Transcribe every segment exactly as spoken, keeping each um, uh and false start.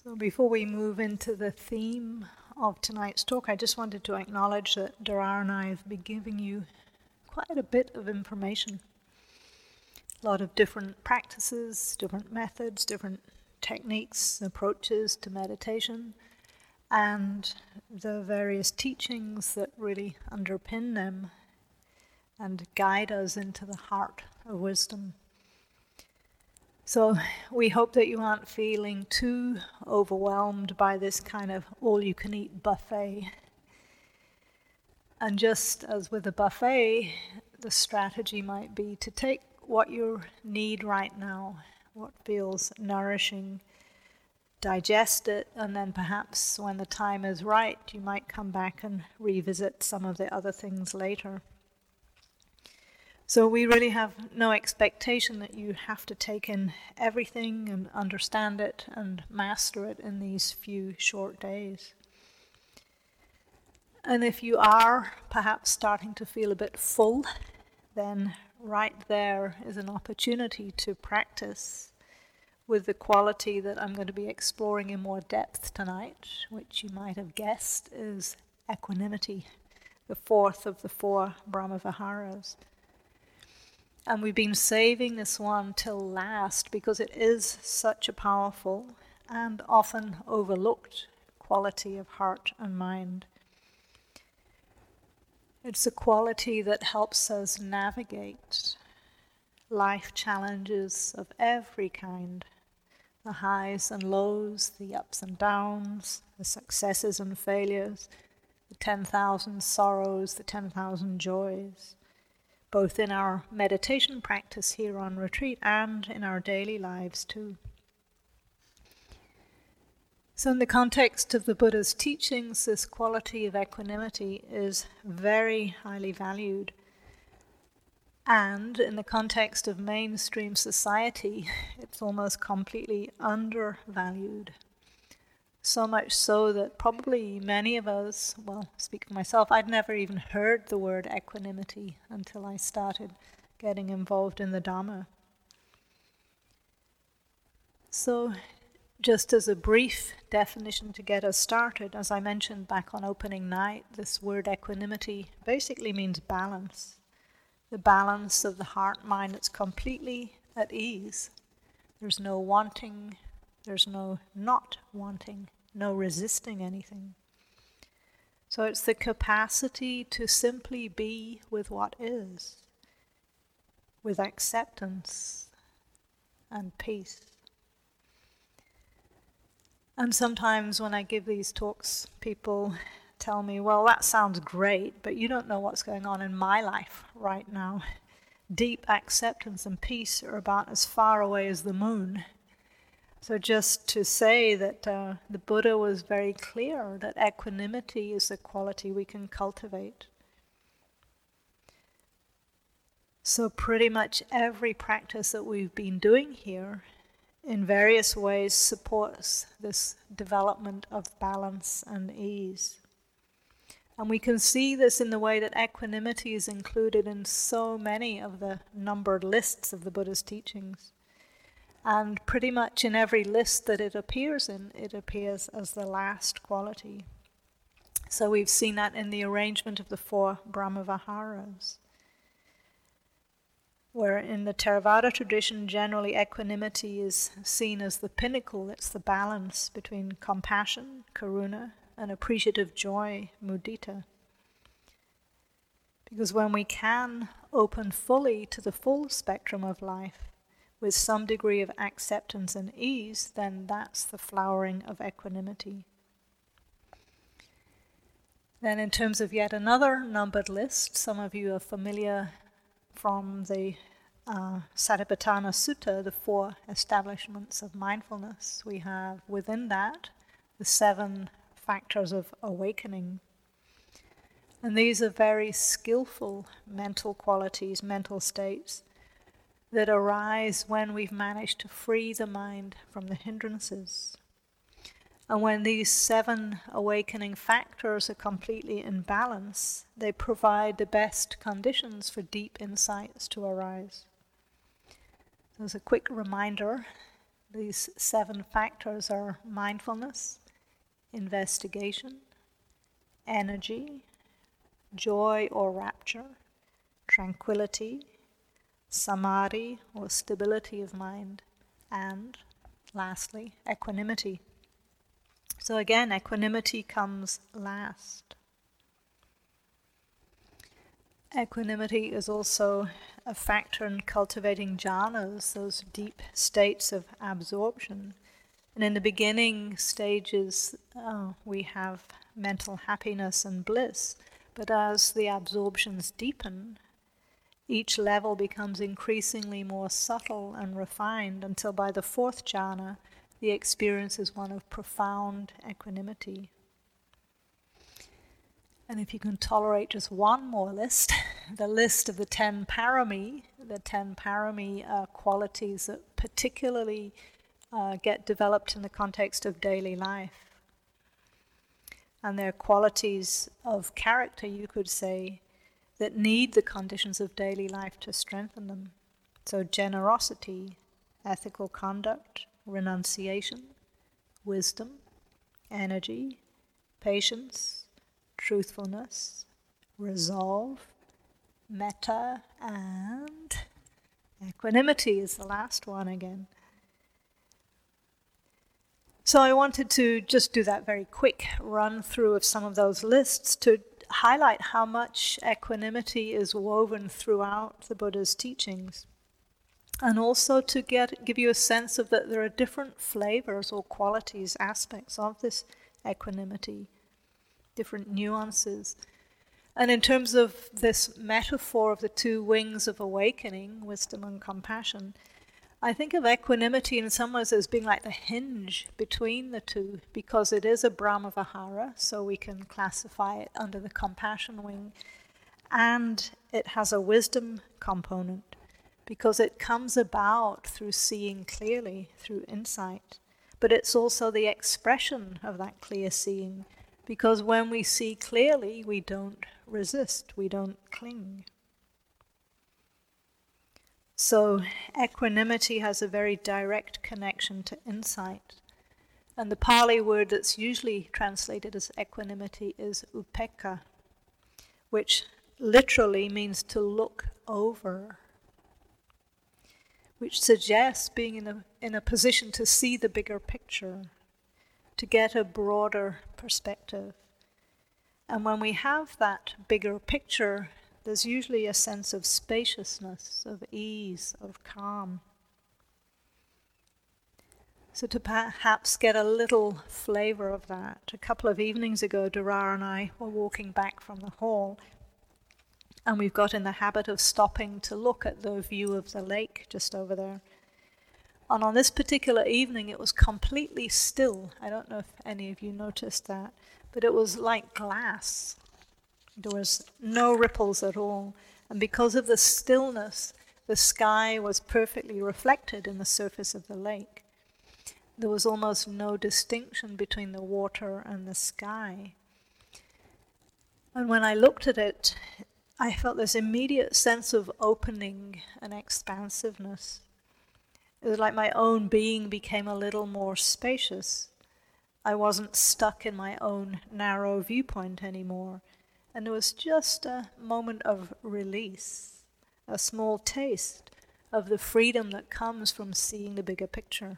So before we move into the theme of tonight's talk, I just wanted to acknowledge that Dara and I have been giving you quite a bit of information. A lot of different practices, different methods, different techniques, approaches to meditation, and the various teachings that really underpin them and guide us into the heart of wisdom. So we hope that you aren't feeling too overwhelmed by this kind of all-you-can-eat buffet. And just as with a buffet, the strategy might be to take what you need right now, what feels nourishing, digest it, and then perhaps when the time is right, you might come back and revisit some of the other things later. So we really have no expectation that you have to take in everything and understand it and master it in these few short days. And if you are perhaps starting to feel a bit full, then right there is an opportunity to practice with the quality that I'm going to be exploring in more depth tonight, which you might have guessed is equanimity, the fourth of the four Brahmaviharas. And we've been saving this one till last because it is such a powerful and often overlooked quality of heart and mind. It's a quality that helps us navigate life challenges of every kind, the highs and lows, the ups and downs, the successes and failures, the ten thousand sorrows, the ten thousand joys, both in our meditation practice here on retreat and in our daily lives too. So in the context of the Buddha's teachings, this quality of equanimity is very highly valued. And in the context of mainstream society, it's almost completely undervalued. So much so that probably many of us, well, speak for myself, I'd never even heard the word equanimity until I started getting involved in the Dhamma. So, just as a brief definition to get us started, as I mentioned back on opening night, this word equanimity basically means balance. The balance of the heart-mind that's completely at ease. There's no wanting, there's no not wanting, no resisting anything. So it's the capacity to simply be with what is, with acceptance and peace. And sometimes when I give these talks, people tell me, well, that sounds great, but you don't know what's going on in my life right now. Deep acceptance and peace are about as far away as the moon. So just to say that uh, the Buddha was very clear that equanimity is a quality we can cultivate. So pretty much every practice that we've been doing here in various ways supports this development of balance and ease. And we can see this in the way that equanimity is included in so many of the numbered lists of the Buddha's teachings. And pretty much in every list that it appears in, it appears as the last quality. So we've seen that in the arrangement of the four Brahmaviharas, where in the Theravada tradition, generally equanimity is seen as the pinnacle. It's the balance between compassion, karuna, and appreciative joy, mudita. Because when we can open fully to the full spectrum of life, with some degree of acceptance and ease, then that's the flowering of equanimity. Then in terms of yet another numbered list, some of you are familiar from the uh, Satipatthana Sutta, the four establishments of mindfulness. We have within that the seven factors of awakening. And these are very skillful mental qualities, mental states, that arise when we've managed to free the mind from the hindrances. And when these seven awakening factors are completely in balance, they provide the best conditions for deep insights to arise. So as a quick reminder, These seven factors are mindfulness, investigation, energy, joy or rapture, tranquility, samadhi or stability of mind, and lastly, equanimity. So again, equanimity comes last. Equanimity is also a factor in cultivating jhanas, those deep states of absorption. And in the beginning stages, uh, we have mental happiness and bliss. But as the absorptions deepen, each level becomes increasingly more subtle and refined until by the fourth jhana, the experience is one of profound equanimity. And if you can tolerate just one more list, the list of the ten parami, the ten parami are qualities that particularly uh, get developed in the context of daily life. And they're qualities of character, you could say, that need the conditions of daily life to strengthen them. So generosity, ethical conduct, renunciation, wisdom, energy, patience, truthfulness, resolve, metta, and equanimity is the last one again. So I wanted to just do that very quick run through of some of those lists to highlight how much equanimity is woven throughout the Buddha's teachings. And also to get give you a sense of that there are different flavors or qualities, aspects of this equanimity, different nuances. And in terms of this metaphor of the two wings of awakening, wisdom and compassion, I think of equanimity in some ways as being like the hinge between the two, because it is a Brahmavihara, so we can classify it under the compassion wing, and it has a wisdom component, because it comes about through seeing clearly, through insight. But it's also the expression of that clear seeing, because when we see clearly, we don't resist, we don't cling. So equanimity has a very direct connection to insight. And the Pali word that's usually translated as equanimity is upekkha, which literally means to look over, which suggests being in a, in a position to see the bigger picture, to get a broader perspective. And when we have that bigger picture, there's usually a sense of spaciousness, of ease, of calm. So to perhaps get a little flavor of that, a couple of evenings ago, Durar and I were walking back from the hall, and we've got in the habit of stopping to look at the view of the lake just over there. And on this particular evening, it was completely still. I don't know if any of you noticed that, but it was like glass. There was no ripples at all. And because of the stillness, the sky was perfectly reflected in the surface of the lake. There was almost no distinction between the water and the sky. And when I looked at it, I felt this immediate sense of opening and expansiveness. It was like my own being became a little more spacious. I wasn't stuck in my own narrow viewpoint anymore. And it was just a moment of release, a small taste of the freedom that comes from seeing the bigger picture.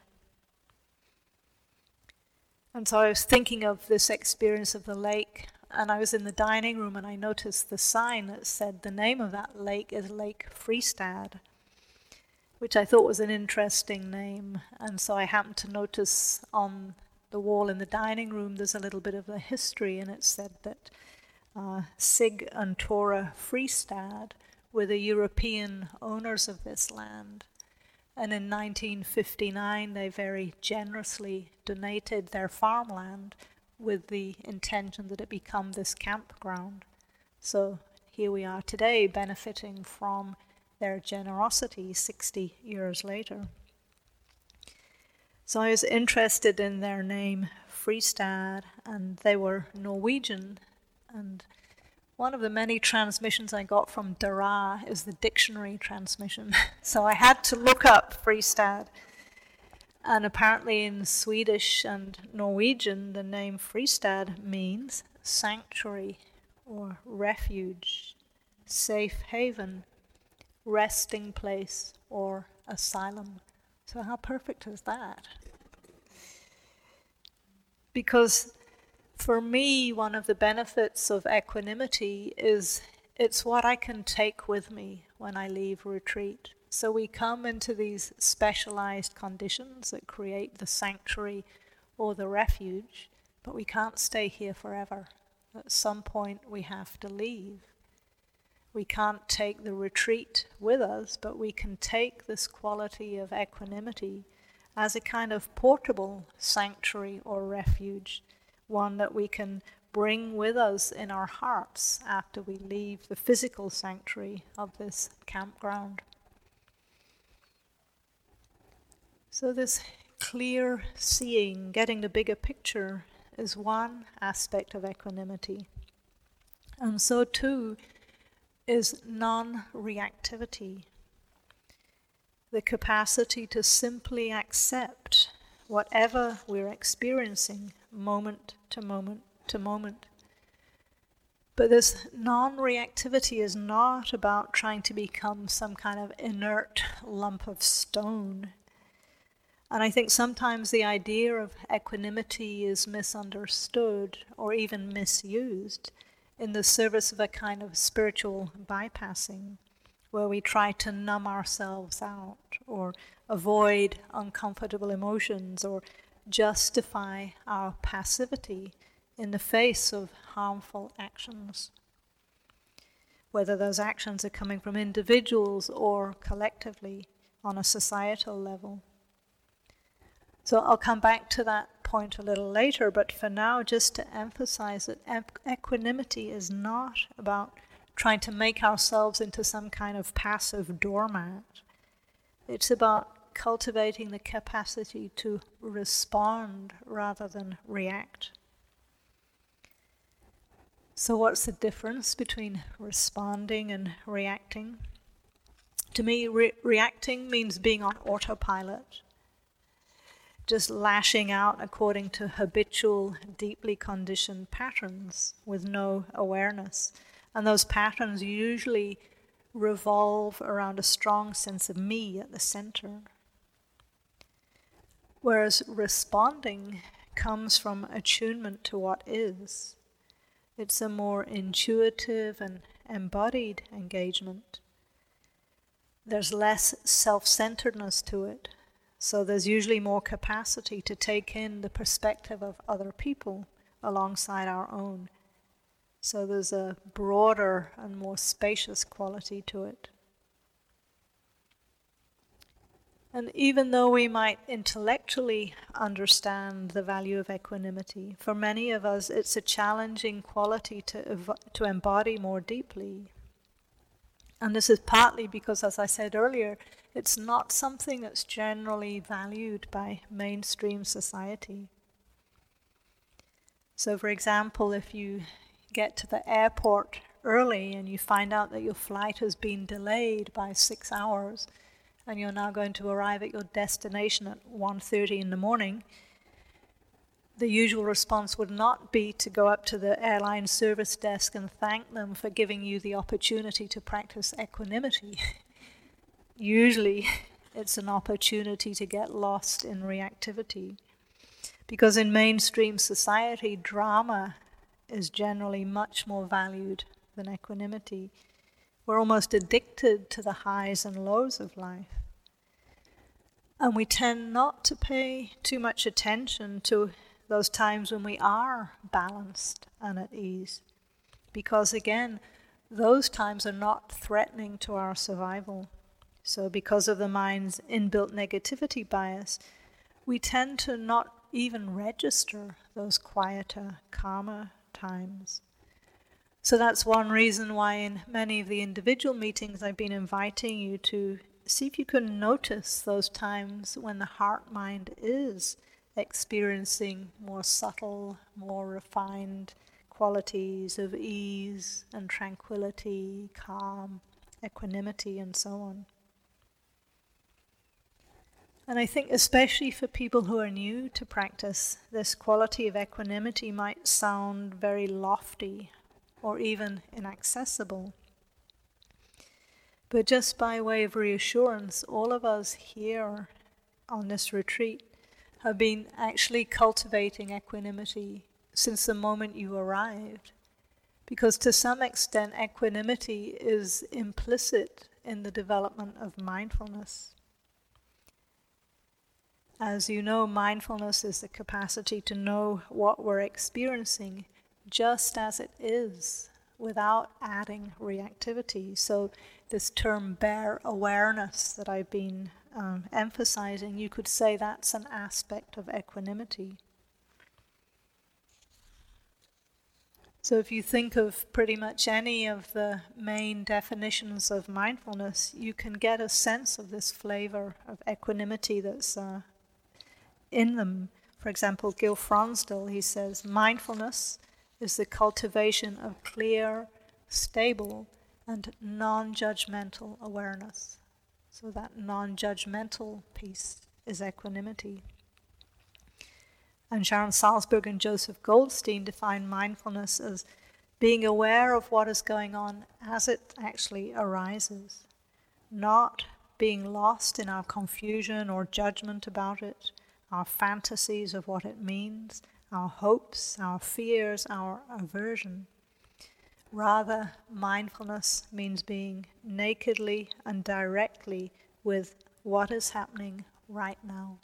And so I was thinking of this experience of the lake, and I was in the dining room and I noticed the sign that said the name of that lake is Lake Fristad, which I thought was an interesting name. And so I happened to notice on the wall in the dining room there's a little bit of the history, and it said that Uh, Sig and Tora Fristad were the European owners of this land. And in nineteen fifty-nine, they very generously donated their farmland with the intention that it become this campground. So here we are today, benefiting from their generosity sixty years later. So I was interested in their name, Fristad, and they were Norwegian. And one of the many transmissions I got from Dara is the dictionary transmission. So I had to look up Fristad. And apparently in Swedish and Norwegian, the name Fristad means sanctuary or refuge, safe haven, resting place or asylum. So how perfect is that? Because for me, one of the benefits of equanimity is it's what I can take with me when I leave retreat. So we come into these specialized conditions that create the sanctuary or the refuge, but we can't stay here forever. At some point we have to leave. We can't take the retreat with us, but we can take this quality of equanimity as a kind of portable sanctuary or refuge, one that we can bring with us in our hearts after we leave the physical sanctuary of this campground. So this clear seeing, getting the bigger picture, is one aspect of equanimity. And so too is non-reactivity, the capacity to simply accept whatever we're experiencing moment to moment to moment. But this non-reactivity is not about trying to become some kind of inert lump of stone. And I think sometimes the idea of equanimity is misunderstood or even misused in the service of a kind of spiritual bypassing, where we try to numb ourselves out or avoid uncomfortable emotions or justify our passivity in the face of harmful actions, whether those actions are coming from individuals or collectively on a societal level. So I'll come back to that point a little later, but for now, just to emphasize that equanimity is not about trying to make ourselves into some kind of passive doormat. It's about cultivating the capacity to respond rather than react. So what's the difference between responding and reacting? To me, re- reacting means being on autopilot, just lashing out according to habitual, deeply conditioned patterns with no awareness. And those patterns usually revolve around a strong sense of me at the center. Whereas responding comes from attunement to what is. It's a more intuitive and embodied engagement. There's less self-centeredness to it. So there's usually more capacity to take in the perspective of other people alongside our own. So there's a broader and more spacious quality to it. And even though we might intellectually understand the value of equanimity, for many of us it's a challenging quality to ev- to embody more deeply. And this is partly because, as I said earlier, it's not something that's generally valued by mainstream society. So for example, if you get to the airport early and you find out that your flight has been delayed by six hours and you're now going to arrive at your destination at one thirty in the morning, the usual response would not be to go up to the airline service desk and thank them for giving you the opportunity to practice equanimity. Usually it's an opportunity to get lost in reactivity. Because in mainstream society, drama is generally much more valued than equanimity. We're almost addicted to the highs and lows of life. And we tend not to pay too much attention to those times when we are balanced and at ease. Because again, those times are not threatening to our survival. So because of the mind's inbuilt negativity bias, we tend to not even register those quieter, calmer times. So that's one reason why in many of the individual meetings I've been inviting you to see if you can notice those times when the heart-mind is experiencing more subtle, more refined qualities of ease and tranquility, calm, equanimity, and so on. And I think especially for people who are new to practice, this quality of equanimity might sound very lofty or even inaccessible. But just by way of reassurance, all of us here on this retreat have been actually cultivating equanimity since the moment you arrived. Because to some extent, equanimity is implicit in the development of mindfulness. As you know, mindfulness is the capacity to know what we're experiencing just as it is, without adding reactivity. So this term bare awareness that I've been um, emphasizing, you could say that's an aspect of equanimity. So if you think of pretty much any of the main definitions of mindfulness, you can get a sense of this flavor of equanimity that's uh, in them. For example, Gil Fronsdal, he says, mindfulness is the cultivation of clear, stable, and non-judgmental awareness. So that non-judgmental piece is equanimity. And Sharon Salzberg and Joseph Goldstein define mindfulness as being aware of what is going on as it actually arises, not being lost in our confusion or judgment about it, our fantasies of what it means, our hopes, our fears, our aversion. Rather, mindfulness means being nakedly and directly with what is happening right now.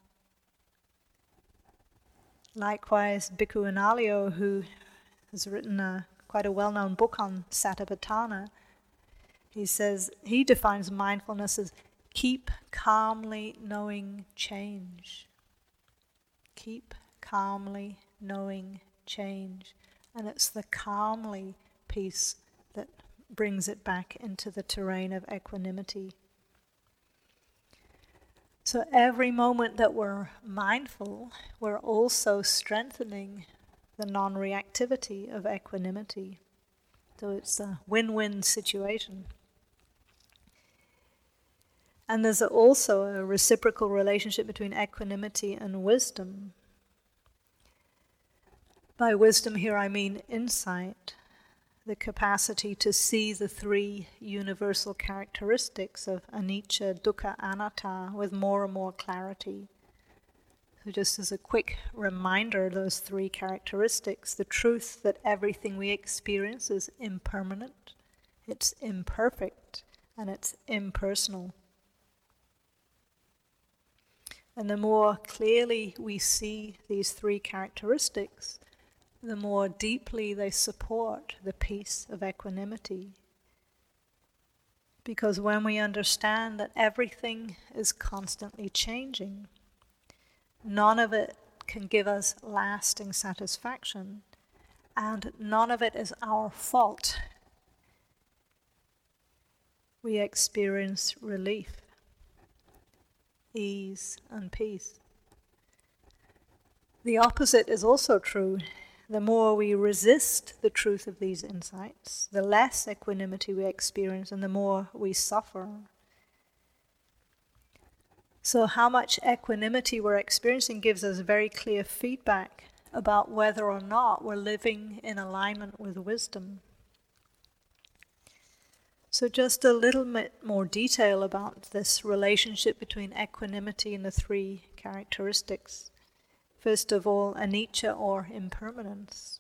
Likewise, Bhikkhu Analayo, who has written a, quite a well-known book on Satipatthana, he says, he defines mindfulness as keep calmly knowing change. Keep calmly knowing change. And it's the calmly piece that brings it back into the terrain of equanimity. So every moment that we're mindful, we're also strengthening the non-reactivity of equanimity. So it's a win-win situation. And there's also a reciprocal relationship between equanimity and wisdom. By wisdom here I mean insight, the capacity to see the three universal characteristics of anicca, dukkha, anatta with more and more clarity. So just as a quick reminder, those three characteristics, the truth that everything we experience is impermanent, it's imperfect, and it's impersonal. And the more clearly we see these three characteristics, the more deeply they support the peace of equanimity. Because when we understand that everything is constantly changing, none of it can give us lasting satisfaction, and none of it is our fault, we experience relief, ease, and peace. The opposite is also true. The more we resist the truth of these insights, the less equanimity we experience and the more we suffer. So how much equanimity we're experiencing gives us very clear feedback about whether or not we're living in alignment with wisdom. So just a little bit more detail about this relationship between equanimity and the three characteristics. First of all, anicca or impermanence.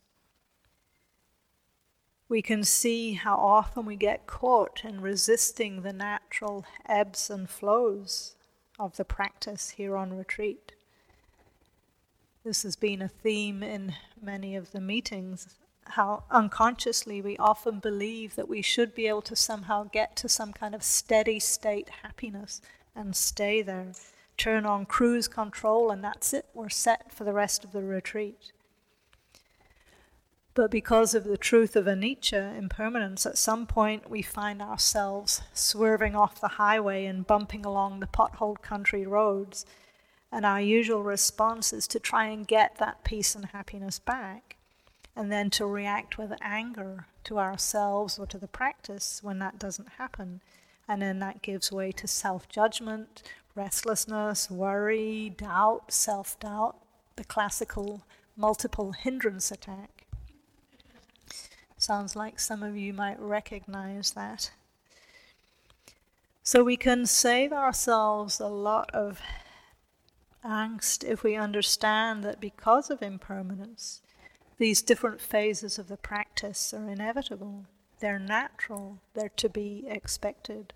We can see how often we get caught in resisting the natural ebbs and flows of the practice here on retreat. This has been a theme in many of the meetings, how unconsciously we often believe that we should be able to somehow get to some kind of steady state happiness and stay there. Turn on cruise control and that's it, we're set for the rest of the retreat. But because of the truth of anicca, impermanence, at some point we find ourselves swerving off the highway and bumping along the potholed country roads, and our usual response is to try and get that peace and happiness back, and then to react with anger to ourselves or to the practice when that doesn't happen. And then that gives way to self-judgment, restlessness, worry, doubt, self-doubt, the classical multiple hindrance attack. Sounds like some of you might recognize that. So we can save ourselves a lot of angst if we understand that because of impermanence, these different phases of the practice are inevitable. They're natural. They're to be expected.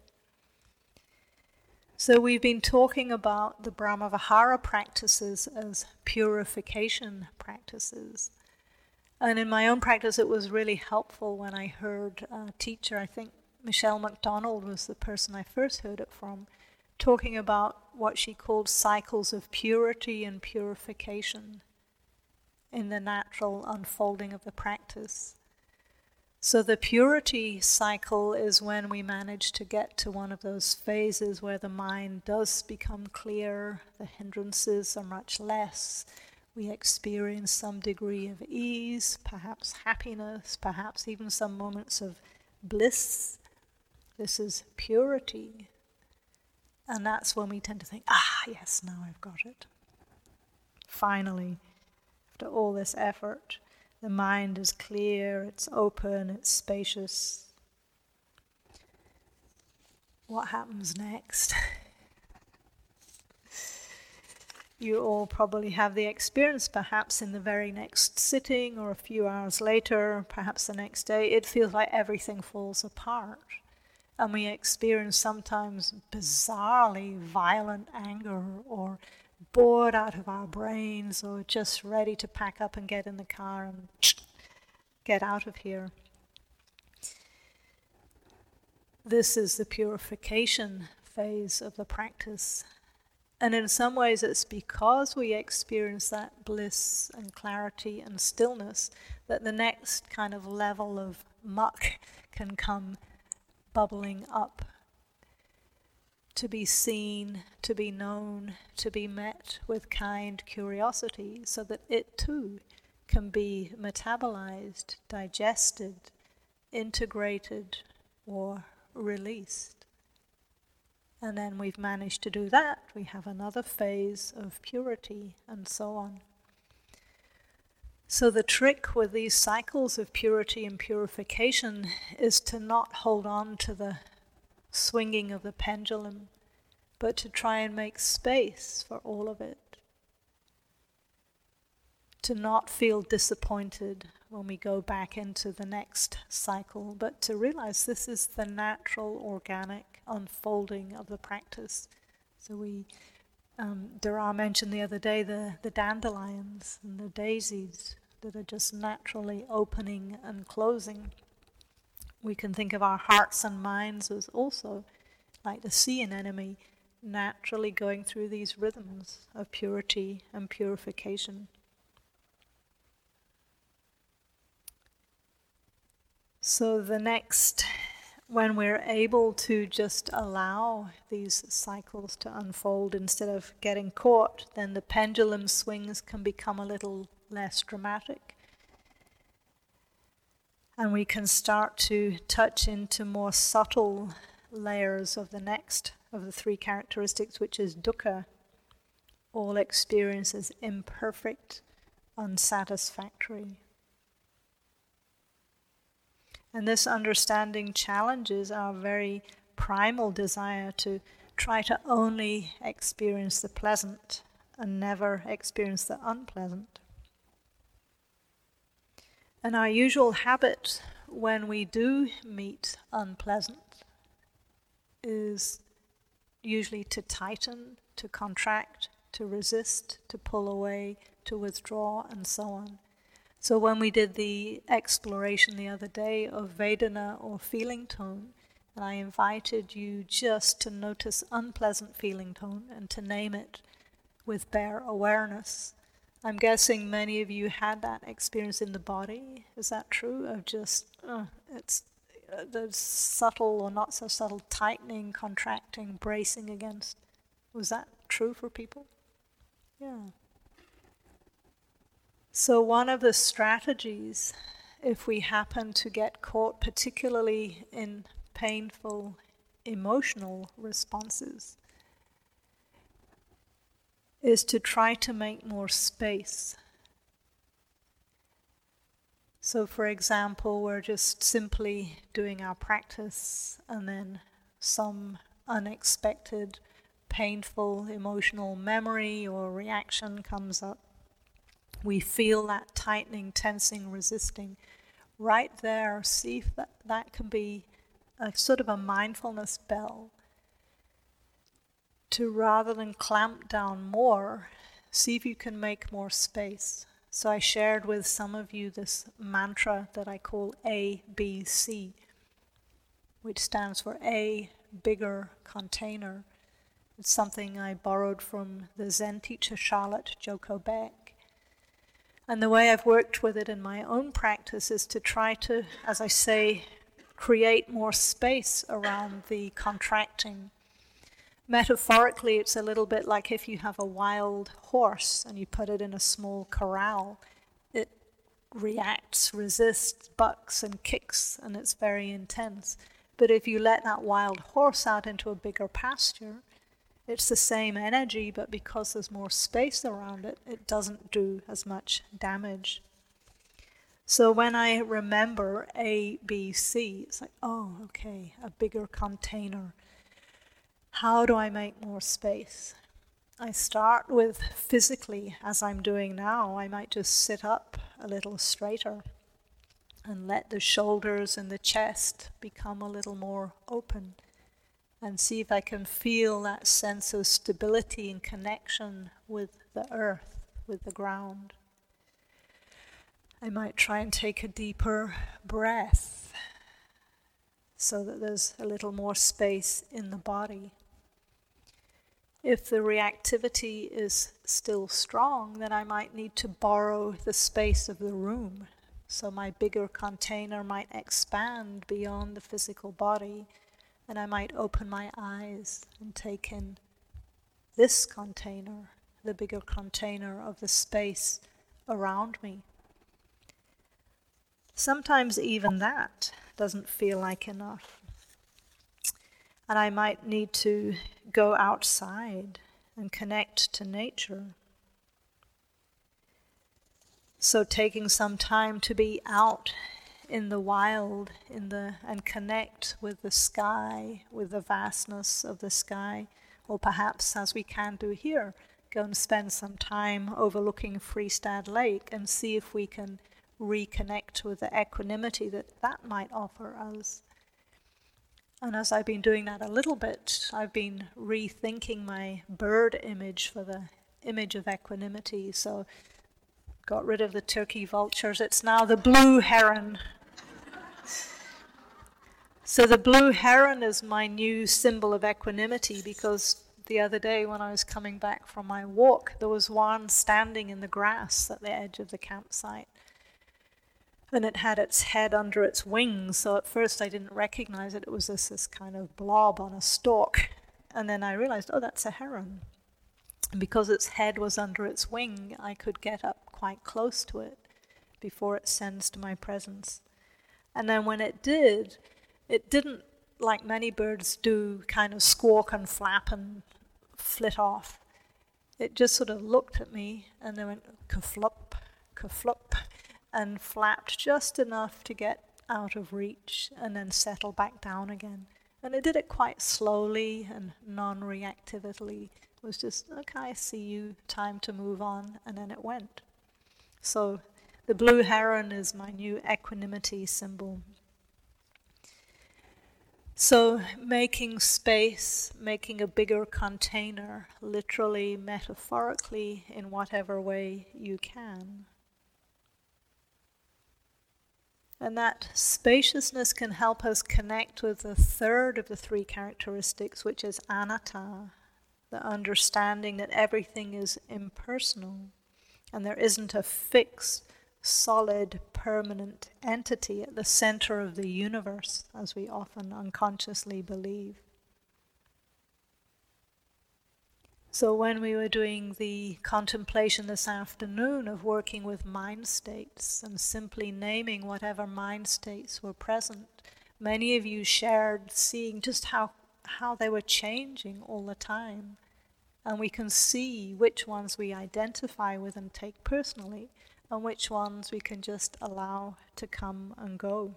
So we've been talking about the Brahmavihara practices as purification practices. And in my own practice, it was really helpful when I heard a teacher, I think Michelle McDonald was the person I first heard it from, talking about what she called cycles of purity and purification in the natural unfolding of the practice. So the purity cycle is when we manage to get to one of those phases where the mind does become clear, the hindrances are much less, we experience some degree of ease, perhaps happiness, perhaps even some moments of bliss. This is purity. And that's when we tend to think, ah, yes, now I've got it. Finally, after all this effort, the mind is clear, it's open, it's spacious. What happens next? You all probably have the experience, perhaps in the very next sitting or a few hours later, perhaps the next day, it feels like everything falls apart. And we experience sometimes bizarrely violent anger or bored out of our brains or just ready to pack up and get in the car and get out of here. This is the purification phase of the practice. And in some ways it's because we experience that bliss and clarity and stillness that the next kind of level of muck can come bubbling up, to be seen, to be known, to be met with kind curiosity, so that it too can be metabolized, digested, integrated, or released. And then we've managed to do that, we have another phase of purity, and so on. So the trick with these cycles of purity and purification is to not hold on to the swinging of the pendulum, but to try and make space for all of it. To not feel disappointed when we go back into the next cycle, but to realize this is the natural, organic unfolding of the practice. So we Um, Dara mentioned the other day the, the dandelions and the daisies that are just naturally opening and closing. We can think of our hearts and minds as also like the sea anemone, naturally going through these rhythms of purity and purification. So the next, when we're able to just allow these cycles to unfold instead of getting caught, then the pendulum swings can become a little less dramatic. And we can start to touch into more subtle layers of the next of the three characteristics, which is dukkha. All experience is imperfect, unsatisfactory. And this understanding challenges our very primal desire to try to only experience the pleasant and never experience the unpleasant. And our usual habit when we do meet unpleasant is usually to tighten, to contract, to resist, to pull away, to withdraw, and so on. So when we did the exploration the other day of Vedana or feeling tone, and I invited you just to notice unpleasant feeling tone and to name it with bare awareness. I'm guessing many of you had that experience in the body. Is that true? Of just, uh, it's uh, the subtle or not so subtle tightening, contracting, bracing against. Was that true for people? Yeah. So one of the strategies, if we happen to get caught particularly in painful, emotional responses, is to try to make more space. So for example, we're just simply doing our practice and then some unexpected, painful, emotional memory or reaction comes up. We feel that tightening, tensing, resisting. Right there, see if that, that can be a sort of a mindfulness bell to, rather than clamp down more, see if you can make more space. So I shared with some of you this mantra that I call A B C, which stands for A, bigger container. It's something I borrowed from the Zen teacher Charlotte Joko Beck. And the way I've worked with it in my own practice is to try to, as I say, create more space around the contracting. Metaphorically, it's a little bit like if you have a wild horse and you put it in a small corral. It reacts, resists, bucks and kicks, and it's very intense. But if you let that wild horse out into a bigger pasture, it's the same energy, but because there's more space around it, it doesn't do as much damage. So when I remember A, B, C, it's like, oh, okay, a bigger container. How do I make more space? I start with physically, as I'm doing now. I might just sit up a little straighter and let the shoulders and the chest become a little more open, and see if I can feel that sense of stability and connection with the earth, with the ground. I might try and take a deeper breath so that there's a little more space in the body. If the reactivity is still strong, then I might need to borrow the space of the room. So my bigger container might expand beyond the physical body, and I might open my eyes and take in this container, the bigger container of the space around me. Sometimes even that doesn't feel like enough. And I might need to go outside and connect to nature. So taking some time to be out in the wild, in the and connect with the sky, with the vastness of the sky, or perhaps, as we can do here, go and spend some time overlooking Freestad Lake and see if we can reconnect with the equanimity that that might offer us. And as I've been doing that a little bit, I've been rethinking my bird image for the image of equanimity. So got rid of the turkey vultures. It's now the blue heron. So the blue heron is my new symbol of equanimity, because the other day when I was coming back from my walk, there was one standing in the grass at the edge of the campsite. And it had its head under its wings, so at first I didn't recognize it. It was this, this kind of blob on a stalk. And then I realized, oh, that's a heron. And because its head was under its wing, I could get up quite close to it before it sensed my presence. And then when it did, it didn't, like many birds do, kind of squawk and flap and flit off. It just sort of looked at me and then went ka-flop, ka-flop, and flapped just enough to get out of reach and then settle back down again. And it did it quite slowly and non-reactively. It was just, okay, I see you, time to move on, and then it went. So the blue heron is my new equanimity symbol. So making space, making a bigger container, literally, metaphorically, in whatever way you can. And that spaciousness can help us connect with the third of the three characteristics, which is anatta, the understanding that everything is impersonal and there isn't a fixed, solid, permanent entity at the center of the universe, as we often unconsciously believe. So when we were doing the contemplation this afternoon of working with mind states and simply naming whatever mind states were present, many of you shared seeing just how, how they were changing all the time. And we can see which ones we identify with and take personally, and which ones we can just allow to come and go.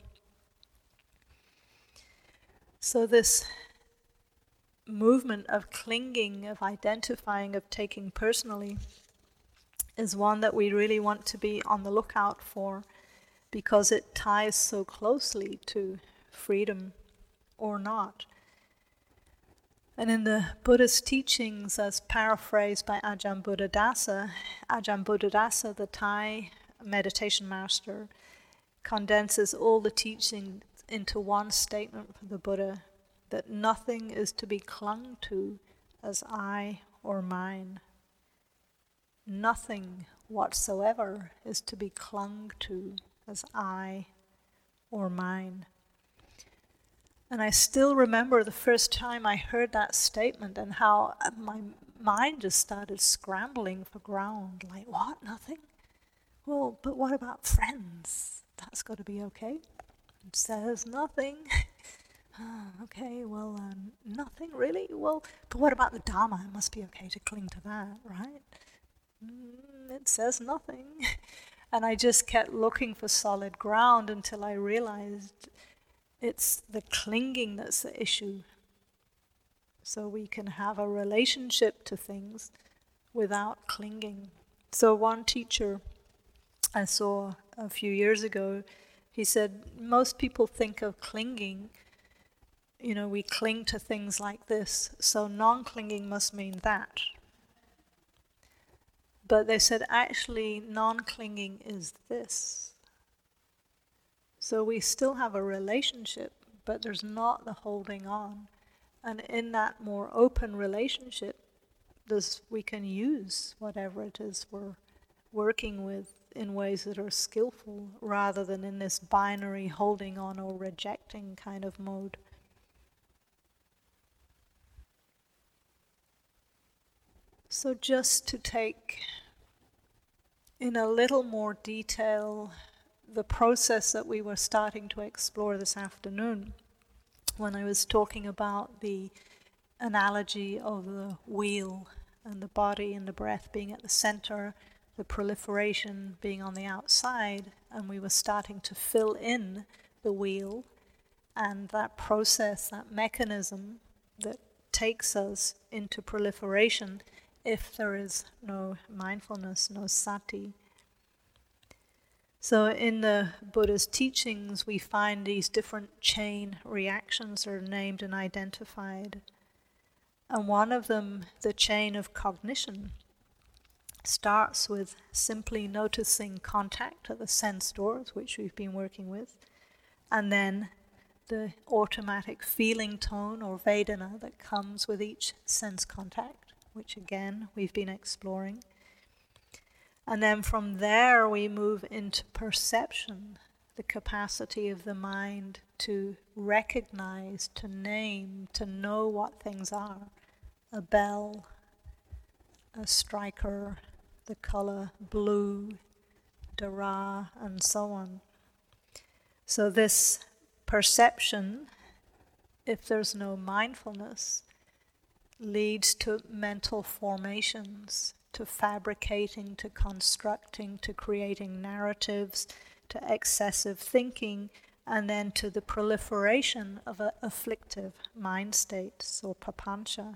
So this movement of clinging, of identifying, of taking personally is one that we really want to be on the lookout for, because it ties so closely to freedom or not. And in the Buddha's teachings, as paraphrased by Ajahn Buddhadasa, Ajahn Buddhadasa, the Thai meditation master, condenses all the teaching into one statement from the Buddha, that nothing is to be clung to as I or mine. Nothing whatsoever is to be clung to as I or mine. And I still remember the first time I heard that statement and how my mind just started scrambling for ground. Like, what? Nothing? Well, but what about friends? That's got to be okay. It says nothing. Okay, well, um, nothing really? Well, but what about the Dharma? It must be okay to cling to that, right? Mm, it says nothing. And I just kept looking for solid ground until I realized it's the clinging that's the issue. So we can have a relationship to things without clinging. So one teacher I saw a few years ago, he said, most people think of clinging, you know, we cling to things like this, so non-clinging must mean that. But they said, actually, non-clinging is this. So we still have a relationship, but there's not the holding on. And in that more open relationship, there's, we can use whatever it is we're working with in ways that are skillful, rather than in this binary holding on or rejecting kind of mode. So just to take in a little more detail the process that we were starting to explore this afternoon, when I was talking about the analogy of the wheel and the body and the breath being at the center, the proliferation being on the outside, and we were starting to fill in the wheel, and that process, that mechanism that takes us into proliferation if there is no mindfulness, no sati. So in the Buddha's teachings, we find these different chain reactions are named and identified. And one of them, the chain of cognition, starts with simply noticing contact at the sense doors, which we've been working with, and then the automatic feeling tone or Vedana that comes with each sense contact, which again we've been exploring. And then from there we move into perception, the capacity of the mind to recognize, to name, to know what things are. A bell, a striker, the color blue, Dara, and so on. So this perception, if there's no mindfulness, leads to mental formations, to fabricating, to constructing, to creating narratives, to excessive thinking, and then to the proliferation of a afflictive mind states or papancha.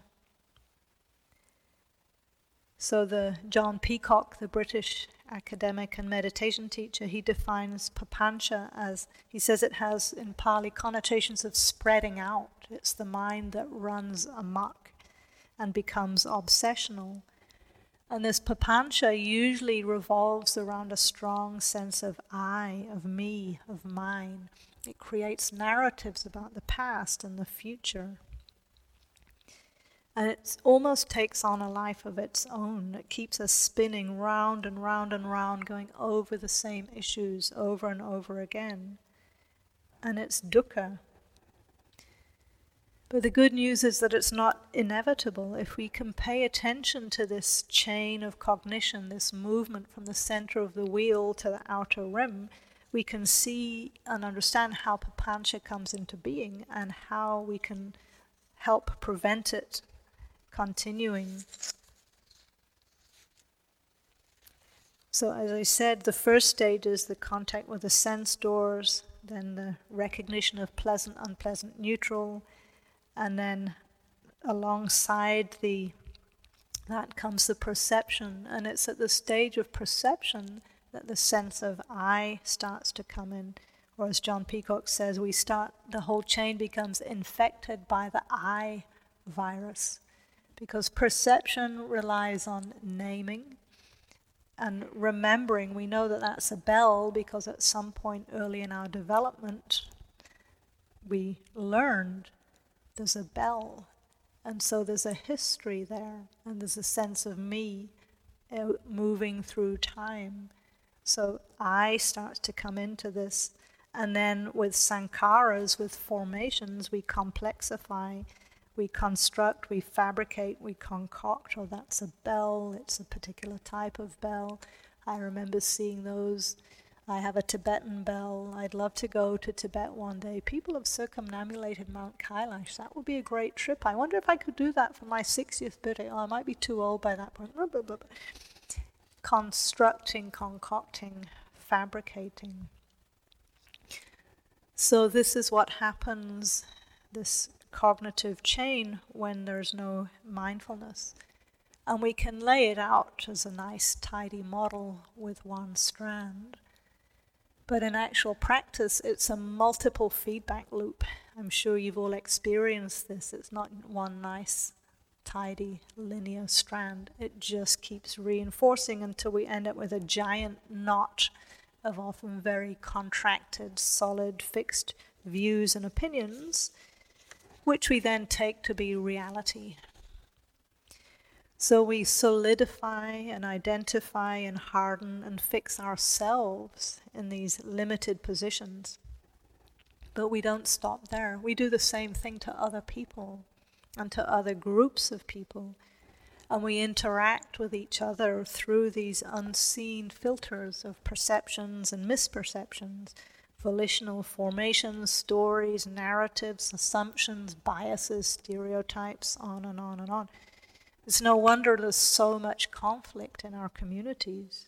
So the John Peacock, the British academic and meditation teacher, he defines papancha as, he says it has in Pali connotations of spreading out. It's the mind that runs amok and becomes obsessional. And this papancha usually revolves around a strong sense of I, of me, of mine. It creates narratives about the past and the future. And it almost takes on a life of its own. It keeps us spinning round and round and round, going over the same issues over and over again. And it's dukkha. But the good news is that it's not inevitable. If we can pay attention to this chain of cognition, this movement from the center of the wheel to the outer rim, we can see and understand how papancha comes into being and how we can help prevent it continuing. So as I said, the first stage is the contact with the sense doors, then the recognition of pleasant, unpleasant, neutral, and then alongside the that comes the perception. And it's at the stage of perception that the sense of I starts to come in. Or as John Peacock says, we start, the whole chain becomes infected by the I virus. Because perception relies on naming and remembering. We know that that's a bell because at some point early in our development we learned there's a bell, and so there's a history there, and there's a sense of me uh, moving through time. So I starts to come into this, and then with sankharas, with formations, we complexify. We construct, we fabricate, we concoct, oh, that's a bell, it's a particular type of bell. I remember seeing those. I have a Tibetan bell. I'd love to go to Tibet one day. People have circumambulated Mount Kailash. That would be a great trip. I wonder if I could do that for my sixtieth birthday. Oh, I might be too old by that point. Constructing, concocting, fabricating. So this is what happens, this cognitive chain, when there's no mindfulness. And we can lay it out as a nice tidy model with one strand. But in actual practice, it's a multiple feedback loop. I'm sure you've all experienced this. It's not one nice, tidy, linear strand. It just keeps reinforcing until we end up with a giant knot of often very contracted, solid, fixed views and opinions, which we then take to be reality. So we solidify and identify and harden and fix ourselves in these limited positions. But we don't stop there. We do the same thing to other people and to other groups of people. And we interact with each other through these unseen filters of perceptions and misperceptions, volitional formations, stories, narratives, assumptions, biases, stereotypes, on and on and on. It's no wonder there's so much conflict in our communities.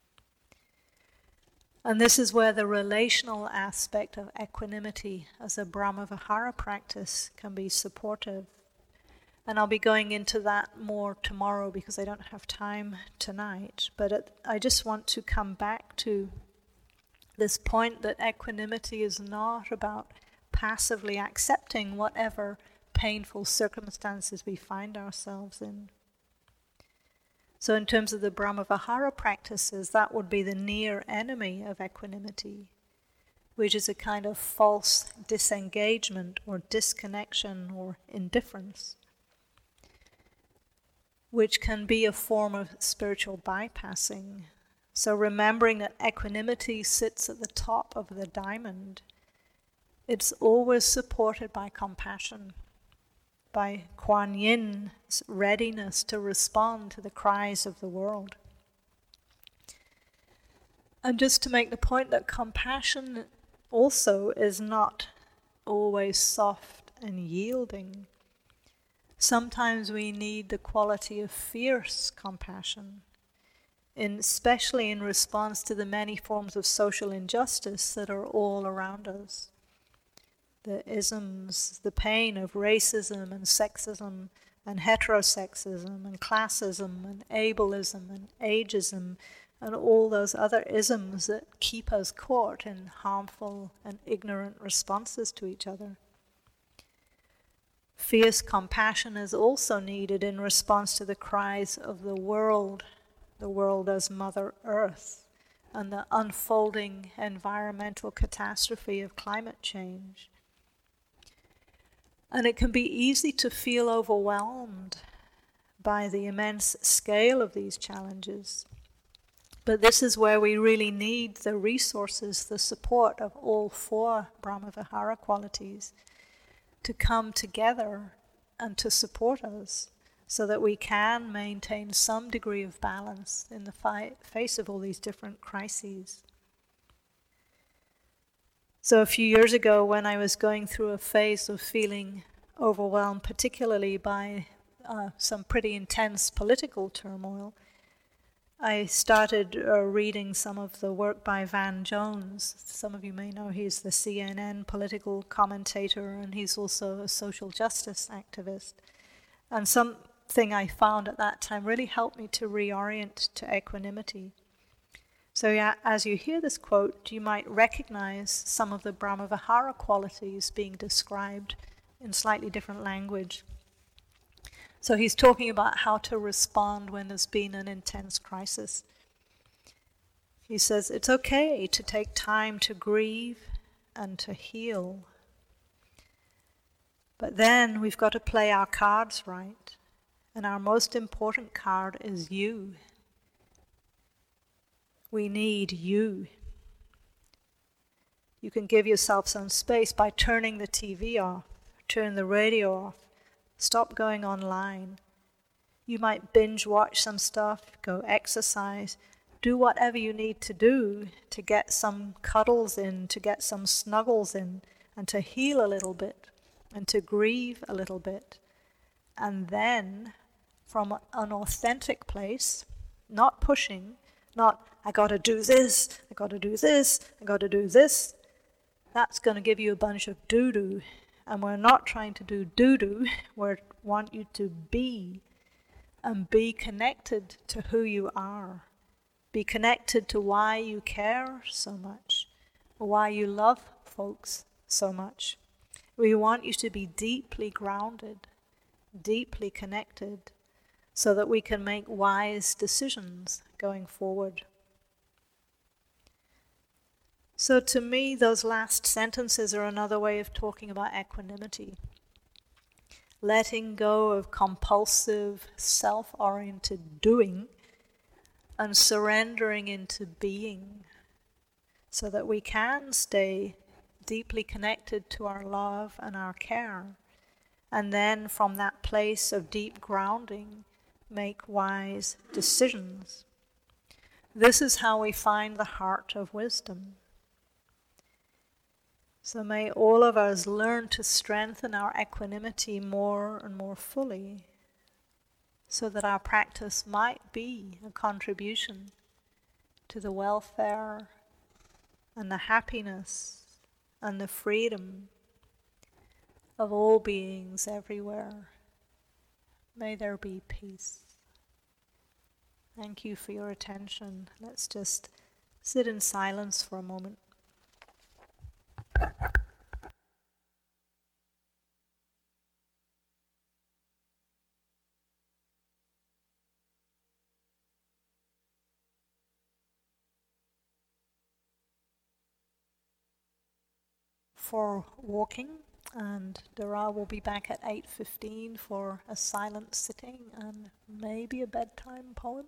And this is where the relational aspect of equanimity as a Brahmavihara practice can be supportive. And I'll be going into that more tomorrow because I don't have time tonight. But it, I just want to come back to this point that equanimity is not about passively accepting whatever painful circumstances we find ourselves in. So in terms of the Brahmavihara practices, that would be the near enemy of equanimity, which is a kind of false disengagement or disconnection or indifference, which can be a form of spiritual bypassing. So remembering that equanimity sits at the top of the diamond, it's always supported by compassion, by Kuan Yin's readiness to respond to the cries of the world. And just to make the point that compassion also is not always soft and yielding. Sometimes we need the quality of fierce compassion, in, especially in response to the many forms of social injustice that are all around us. The isms, the pain of racism and sexism and heterosexism and classism and ableism and ageism and all those other isms that keep us caught in harmful and ignorant responses to each other. Fierce compassion is also needed in response to the cries of the world, the world as Mother Earth, and the unfolding environmental catastrophe of climate change. And it can be easy to feel overwhelmed by the immense scale of these challenges. But this is where we really need the resources, the support of all four Brahmavihara qualities to come together and to support us so that we can maintain some degree of balance in the fi- face of all these different crises. So a few years ago, when I was going through a phase of feeling overwhelmed particularly by uh, some pretty intense political turmoil, I started uh, reading some of the work by Van Jones. Some of you may know he's the C N N political commentator, and he's also a social justice activist. And something I found at that time really helped me to reorient to equanimity. So yeah, as you hear this quote, you might recognize some of the Brahmavihara qualities being described in slightly different language. So he's talking about how to respond when there's been an intense crisis. He says, it's okay to take time to grieve and to heal. But then we've got to play our cards right. And our most important card is you. We need you. You can give yourself some space by turning the T V off, turn the radio off, stop going online. You might binge watch some stuff, go exercise, do whatever you need to do to get some cuddles in, to get some snuggles in, and to heal a little bit, and to grieve a little bit. And then, from an authentic place, not pushing, not, I gotta do this, I gotta do this, I gotta do this, that's gonna give you a bunch of doo-doo. And we're not trying to do doo-doo, we want you to be, and be connected to who you are. Be connected to why you care so much, why you love folks so much. We want you to be deeply grounded, deeply connected, so that we can make wise decisions going forward. So to me, those last sentences are another way of talking about equanimity. Letting go of compulsive, self-oriented doing and surrendering into being, so that we can stay deeply connected to our love and our care, and then from that place of deep grounding, make wise decisions. This is how we find the heart of wisdom. So may all of us learn to strengthen our equanimity more and more fully, so that our practice might be a contribution to the welfare and the happiness and the freedom of all beings everywhere. May there be peace. Thank you for your attention. Let's just sit in silence for a moment. For walking, and Dara will be back at eight fifteen for a silent sitting and maybe a bedtime poem.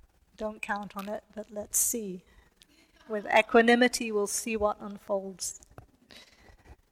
Don't count on it, but let's see. With equanimity, we'll see what unfolds.